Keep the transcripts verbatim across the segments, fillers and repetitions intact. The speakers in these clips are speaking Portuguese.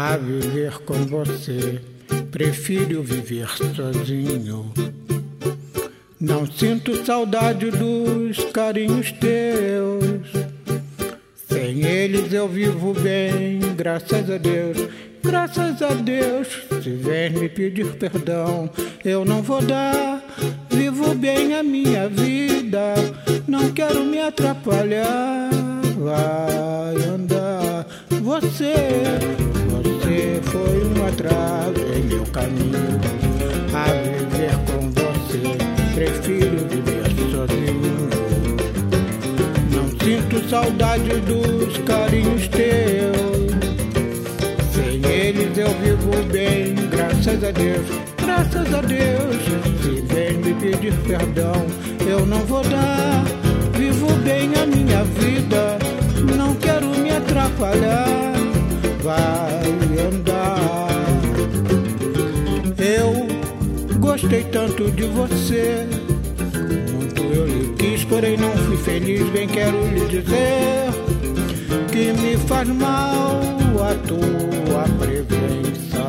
a viver com você. Prefiro viver sozinho. Não sinto saudade dos carinhos teus. Sem eles eu vivo bem, graças a Deus. Graças a Deus, se vem me pedir perdão, eu não vou dar. Vivo bem a minha vida, não quero me atrapalhar. Vai andar, você, você foi um atraso em meu caminho. A viver com você, prefiro viver sozinho. Não sinto saudade dos carinhos teus. Sem eles eu vivo bem, graças a Deus, graças a Deus. Se vem me pedir perdão, eu não vou dar. Vivo bem a minha vida, não quero me atrapalhar. Vai andar. Eu gostei tanto de você, muito eu lhe quis, porém não fui feliz. Bem quero lhe dizer que me faz mal a tua presença.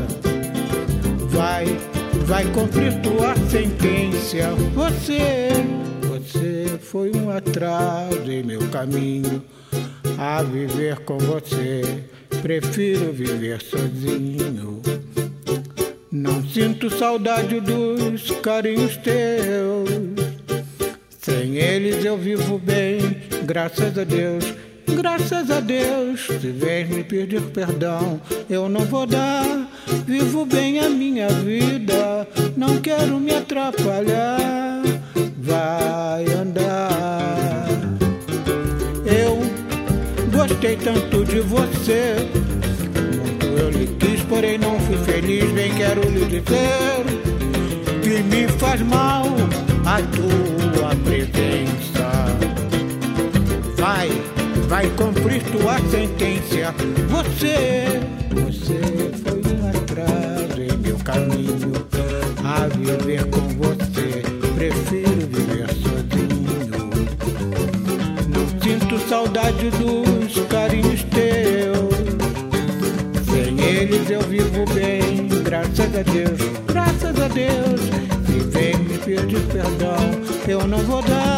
Vai, vai cumprir tua sentença. Você, você foi um atraso em meu caminho. A viver com você, prefiro viver sozinho. Não sinto saudade dos carinhos teus. Sem eles eu vivo bem, graças a Deus. Graças a Deus, se vem me pedir perdão, eu não vou dar. Vivo bem a minha vida, não quero me atrapalhar. Vai andar. Eu gostei tanto de você, muito eu lhe quis, porém não fui feliz. Bem quero lhe dizer que me faz mal a tua presença. Vai, vai cumprir tua sentença. Você, você foi um atraso em meu caminho. A viver com você, prefiro viver sozinho. Não sinto saudade dos carinhos teus. Sem eles eu vivo bem, graças a Deus, graças a Deus. Se vem me pedir perdão, eu não vou dar.